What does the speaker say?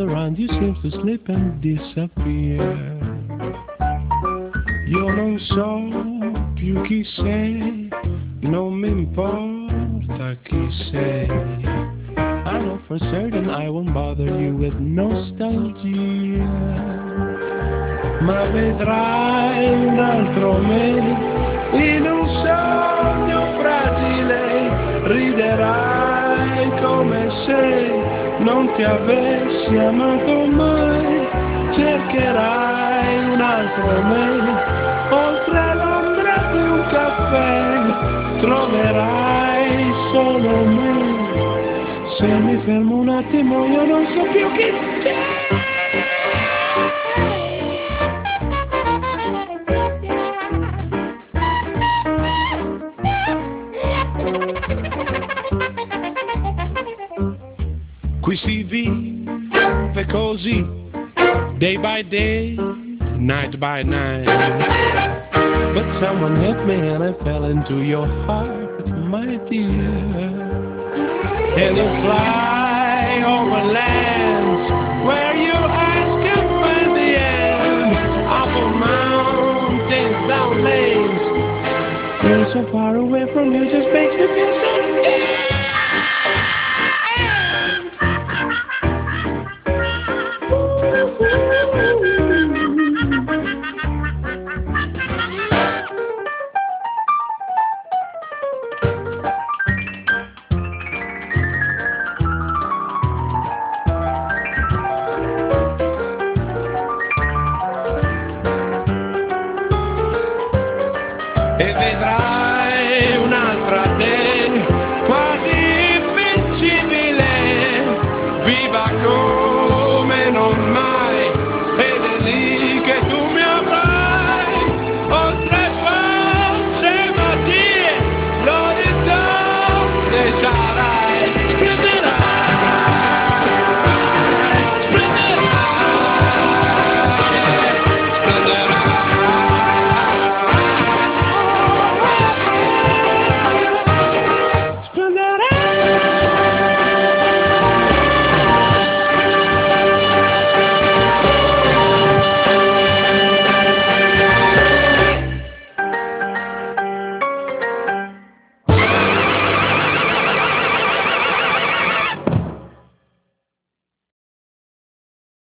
around you seems to slip and disappear. Io non so più chi sei, non mi importa chi sei. I know for certain I won't bother you with nostalgia. Ma vedrai un altro me in un sogno fragile, riderai come se non ti avessi amato mai, cercherai un altro me, oltre l'ombra di un caffè, troverai solo me. Se mi fermo un attimo io non so più chi sei. Qui si vive così, day by day, night by night. But someone hit me and I fell into your heart, my dear. And you fly over lands where your eyes can find the end. Up on mountains, down lanes. Being so far away from you just makes me feel so dead. Ooh.